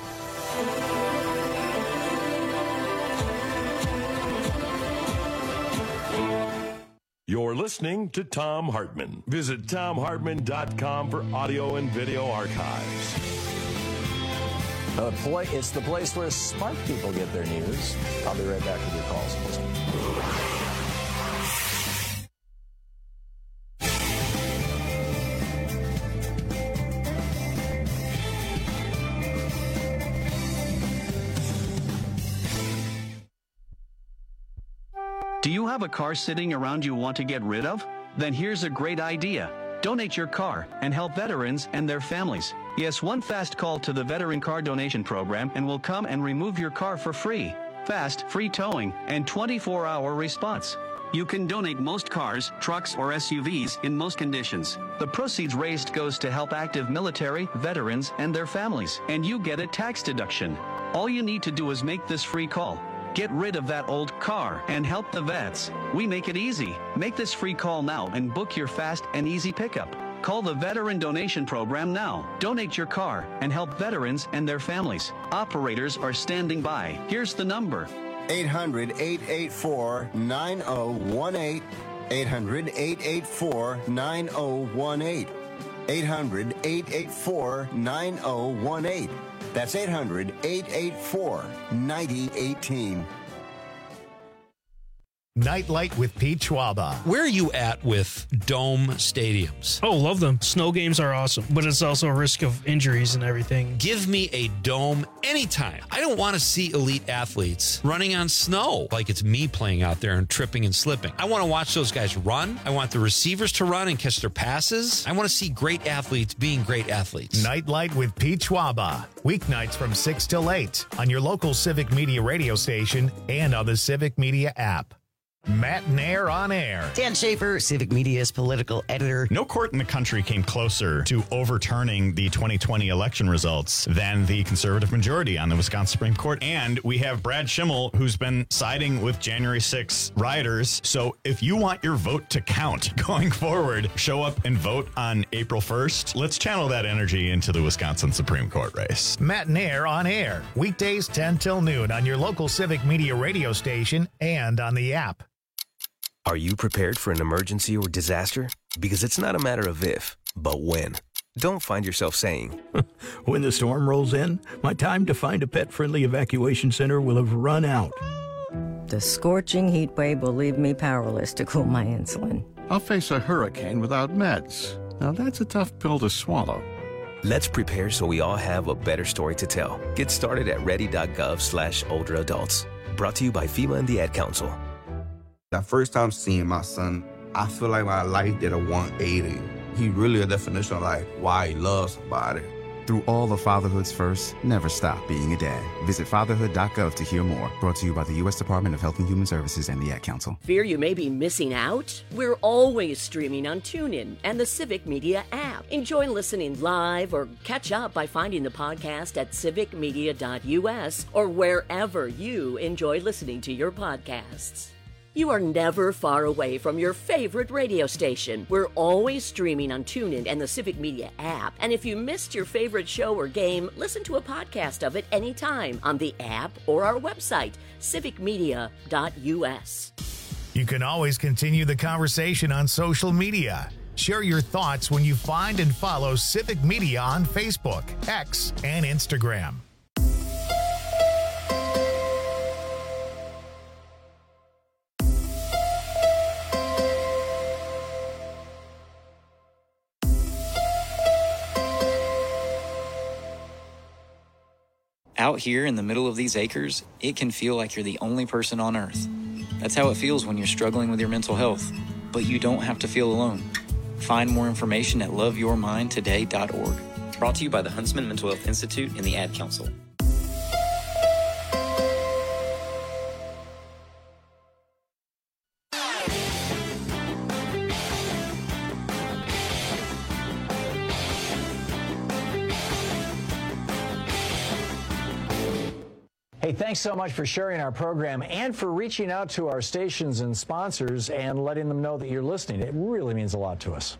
You're listening to Thom Hartmann. Visit ThomHartmann.com for audio and video archives.
It's the place where smart people get their news. I'll be right back with your calls.
Do you have a car sitting around you want to get rid of? Then here's a great idea. Donate your car and help veterans and their families. Yes, one fast call to the Veteran Car Donation Program and we'll come and remove your car for free. Fast, free towing, and 24-hour response. You can donate most cars, trucks, or SUVs in most conditions. The proceeds raised goes to help active military, veterans, and their families, and you get a tax deduction. All you need to do is make this free call. Get rid of that old car and help the vets. We make it easy. Make this free call now and book your fast and easy pickup. Call the Veteran Donation Program now. Donate your car and help veterans and their families. Operators are standing by. Here's the number.
800-884-9018. 800-884-9018. 800-884-9018. That's 800-884-9018.
Nightlight with Pete Schwaba.
Where are you at with dome stadiums?
Oh, love them. Snow games are awesome, but it's also a risk of injuries and everything.
Give me a dome anytime. I don't want to see elite athletes running on snow like it's me playing out there and tripping and slipping. I want to watch those guys run. I want the receivers to run and catch their passes. I want to see great athletes being great athletes.
Nightlight with Pete Schwaba. Weeknights from 6 till 8 on your local Civic Media radio station and on the Civic Media app. Matt Nair on air.
Dan Schaefer, Civic Media's political editor.
No court in the country came closer to overturning the 2020 election results than the conservative majority on the Wisconsin Supreme Court. And we have Brad Schimmel, who's been siding with January 6 rioters. So if you want your vote to count going forward, show up and vote on April 1st. Let's channel that energy into the Wisconsin Supreme Court race.
Matt Nair on air. Weekdays 10 till noon on your local Civic Media radio station and on the app.
Are you prepared for an emergency or disaster? Because it's not a matter of if, but when. Don't find yourself saying,
when the storm rolls in, my time to find a pet-friendly evacuation center will have run out.
The scorching heat wave will leave me powerless to cool my insulin.
I'll face a hurricane without meds. Now that's a tough pill to swallow.
Let's prepare so we all have a better story to tell. Get started at ready.gov/older adults. Brought to you by FEMA and the Ad Council.
The first time seeing my son, I feel like my life did a 180. He really a definition of like why he loves somebody.
Through all of fatherhood's first, never stop being a dad. Visit fatherhood.gov to hear more. Brought to you by the U.S. Department of Health and Human Services and the Ad Council.
Fear you may be missing out? We're always streaming on TuneIn and the Civic Media app. Enjoy listening live or catch up by finding the podcast at civicmedia.us or wherever you enjoy listening to your podcasts. You are never far away from your favorite radio station. We're always streaming on TuneIn and the Civic Media app. And if you missed your favorite show or game, listen to a podcast of it anytime on the app or our website, civicmedia.us.
You can always continue the conversation on social media. Share your thoughts when you find and follow Civic Media on Facebook, X, and Instagram.
Out here in the middle of these acres, it can feel like you're the only person on Earth. That's how it feels when you're struggling with your mental health. But you don't have to feel alone. Find more information at loveyourmindtoday.org. Brought to you by the Huntsman Mental Health Institute and the Ad Council.
Hey, thanks so much for sharing our program and for reaching out to our stations and sponsors and letting them know that you're listening. It really means a lot to us.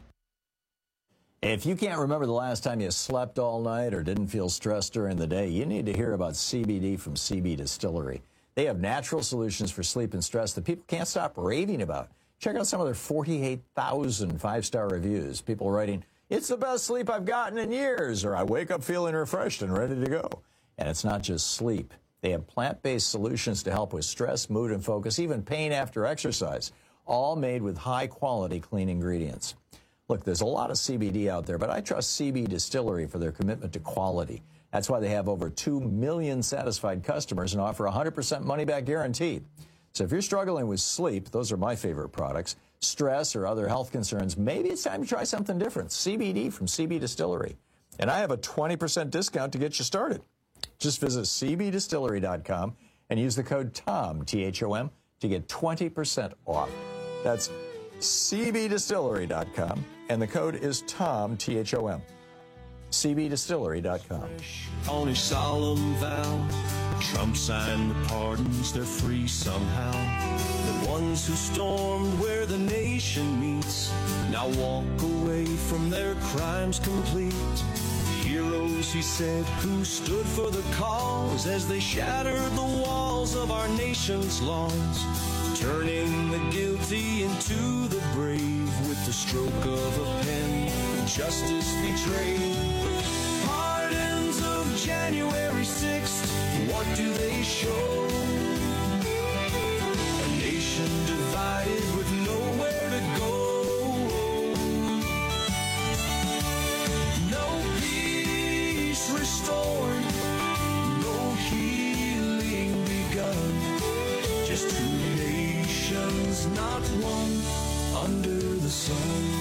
If you can't remember the last time you slept all night or didn't feel stressed during the day, you need to hear about CBD from CB Distillery. They have natural solutions for sleep and stress that people can't stop raving about. Check out some of their 48,000 five-star reviews. People writing, "It's the best sleep I've gotten in years," or "I wake up feeling refreshed and ready to go." And it's not just sleep. They have plant-based solutions to help with stress, mood, and focus, even pain after exercise, all made with high-quality clean ingredients. Look, there's a lot of CBD out there, but I trust CB Distillery for their commitment to quality. That's why they have over 2 million satisfied customers and offer a 100% money-back guarantee. So if you're struggling with sleep, those are my favorite products, stress or other health concerns, maybe it's time to try something different. CBD from CB Distillery. And I have a 20% discount to get you started. Just visit cbdistillery.com and use the code TOM, T-H-O-M, to get 20% off. That's cbdistillery.com, and the code is TOM, T-H-O-M. cbdistillery.com.
On his solemn vow, Trump signed the pardons, they're free somehow. The ones who stormed where the nation meets now walk away from their crimes complete. Heroes, he said, who stood for the cause as they shattered the walls of our nation's laws, turning the guilty into the brave with the stroke of a pen. Justice betrayed. Pardons of January 6th, what do they show? A nation divided song.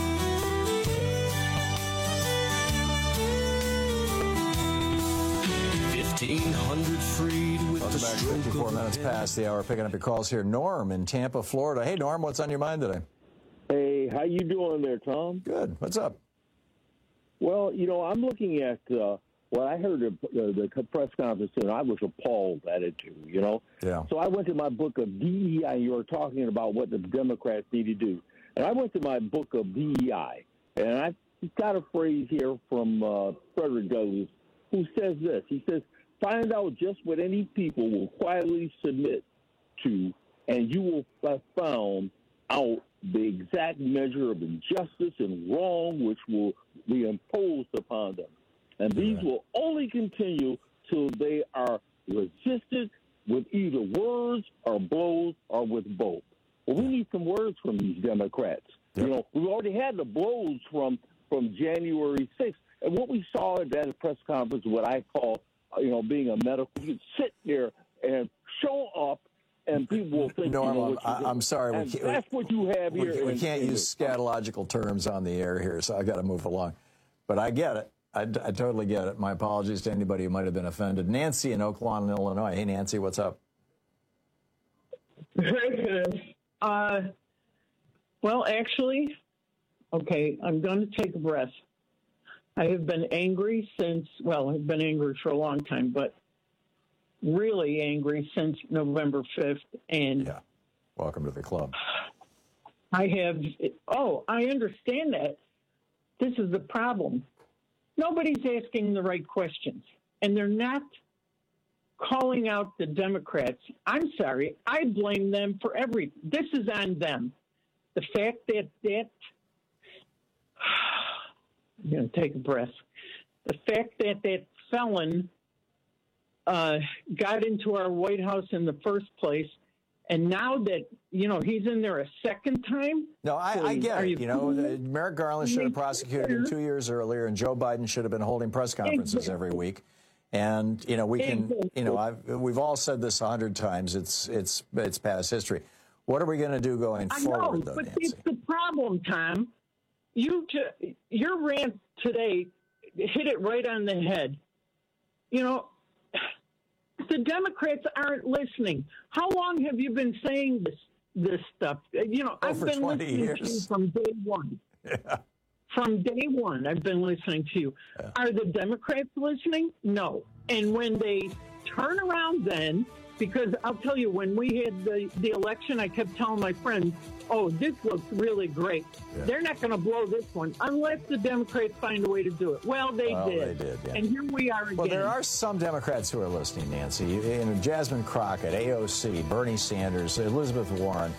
1,500 freed with
Welcome back. 54 minutes past the hour. Picking up your calls here. Norm in Tampa, Florida. Hey, Norm, what's on your mind today?
Hey, how you doing there, Tom?
Good. What's up?
Well, I'm looking at what I heard at the press conference, and I was appalled at it too,
Yeah.
So I went to my book of DEI, and you were talking about what the Democrats need to do. And I went to my book of DEI, and I got a phrase here from Frederick Douglass, who says this. He says, find out just what any people will quietly submit to, and you will have found out the exact measure of injustice and wrong which will be imposed upon them. And these will only continue till they are resisted with either words or blows or with both. Well, we need some words from these Democrats.
Yep.
We've already had the blows from January 6th. And what we saw at that press conference, what I call, being a medical, you can sit there and show up, and people will think,
Norm, I'm sorry.
That's what you have here.
We can't use scatological terms on the air here, so I got to move along. But I get it. I totally get it. My apologies to anybody who might have been offended. Nancy in Oak Lawn, Illinois. Hey, Nancy, what's up?
Very good. Well, actually, okay, I'm going to take a breath. I have been angry I've been angry for a long time, but really angry since November 5th. And
yeah. Welcome to the club.
I understand that. This is the problem. Nobody's asking the right questions, and they're not calling out the Democrats. I'm sorry. I blame them for everything. This is on them. The fact that I'm going to take a breath. The fact that felon got into our White House in the first place, and now that, he's in there a second time.
No, I get it. Merrick Garland should have prosecuted him 2 years earlier, and Joe Biden should have been holding press conferences every week. And, we can, we've all said this 100 times. It's past history. What are we going to do going forward, though, Nancy?
It's the problem, Tom. Your rant today hit it right on the head. The Democrats aren't listening. How long have you been saying this stuff? I've been listening to you from day one.
Yeah.
From day one, I've been listening to you. Yeah. Are the Democrats listening? No. And when they turn around then, because I'll tell you, when we had the election, I kept telling my friends, this looks really great. Yeah. They're not going to blow this one unless the Democrats find a way to do it. Well, they did. Yeah. And here we are again.
Well, there are some Democrats who are listening, Nancy. Jasmine Crockett, AOC, Bernie Sanders, Elizabeth Warren.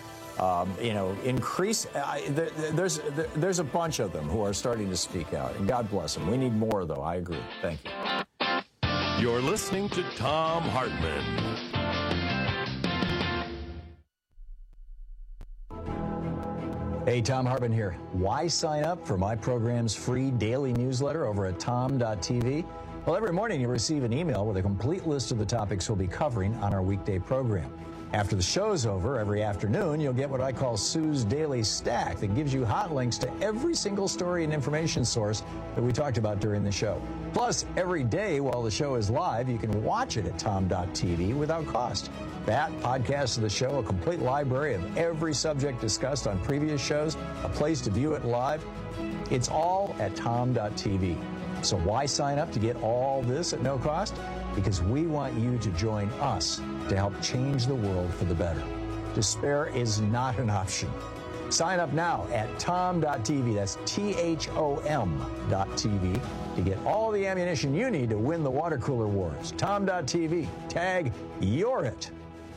There's a bunch of them who are starting to speak out, and God bless them. We need more, though. I agree. Thank you.
You're listening to Thom Hartmann.
Hey, Thom Hartmann here. Why sign up for my program's free daily newsletter over at tom.tv? Well, every morning you receive an email with a complete list of the topics we'll be covering on our weekday program. After the show's over, every afternoon, you'll get what I call Sue's Daily Stack that gives you hot links to every single story and information source that we talked about during the show. Plus, every day while the show is live, you can watch it at tom.tv without cost. That, podcasts of the show, a complete library of every subject discussed on previous shows, a place to view it live. It's all at tom.tv. So why sign up to get all this at no cost? Because we want you to join us to help change the world for the better. Despair is not an option. Sign up now at tom.tv. That's THOM.tv to get all the ammunition you need to win the water cooler wars. Tom.tv. Tag You're It.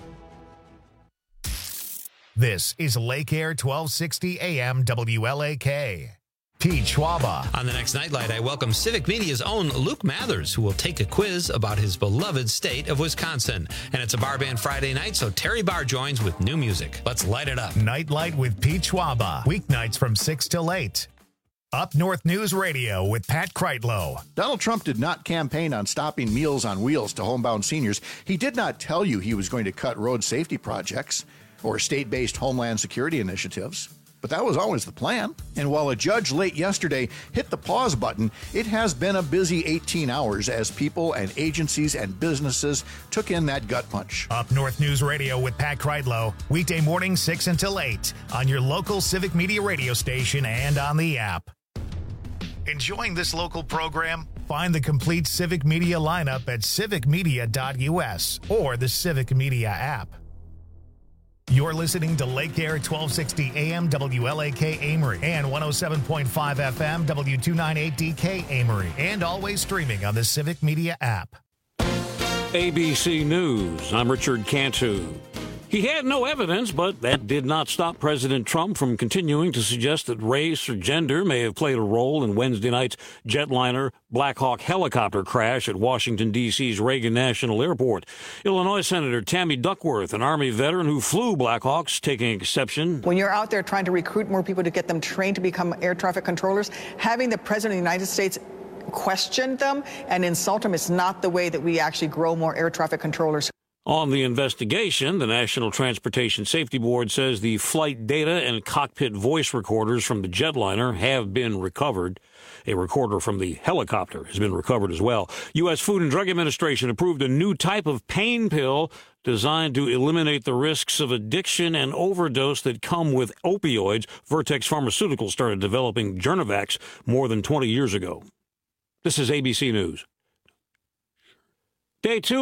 This is Lake Air 1260 AM WLAK. Pete Schwaba.
On the next Nightlight, I welcome Civic Media's own Luke Mathers, who will take a quiz about his beloved state of Wisconsin. And it's a Bar Band Friday night, so Terry Barr joins with new music. Let's light it up.
Nightlight with Pete Schwaba. Weeknights from 6 till 8. Up North News Radio with Pat Kreitlow.
Donald Trump did not campaign on stopping Meals on Wheels to homebound seniors. He did not tell you he was going to cut road safety projects or state-based homeland security initiatives. but that was always the plan. And while a judge late yesterday hit the pause button, it has been a busy 18 hours as people and agencies and businesses took in that gut punch.
Up North News Radio with Pat Kreidlow, weekday morning 6 until 8 on your local Civic Media radio station and on the app. Enjoying this local program? Find the complete Civic Media lineup at civicmedia.us or the Civic Media app. You're listening to Lake Air 1260 AM WLAK Amory and 107.5 FM W298DK Amory, and always streaming on the Civic Media app.
ABC News, I'm Richard Cantu. He had no evidence, but that did not stop President Trump from continuing to suggest that race or gender may have played a role in Wednesday night's jetliner Black Hawk helicopter crash at Washington, D.C.'s Reagan National Airport. Illinois Senator Tammy Duckworth, an Army veteran who flew Black Hawks, taking exception.
When you're out there trying to recruit more people to get them trained to become air traffic controllers, having the President of the United States question them and insult them is not the way that we actually grow more air traffic controllers.
On the investigation, the National Transportation Safety Board says the flight data and cockpit voice recorders from the jetliner have been recovered. A recorder from the helicopter has been recovered as well. U.S. Food and Drug Administration approved a new type of pain pill designed to eliminate the risks of addiction and overdose that come with opioids. Vertex Pharmaceuticals started developing Journavax more than 20 years ago. This is ABC News. Day 2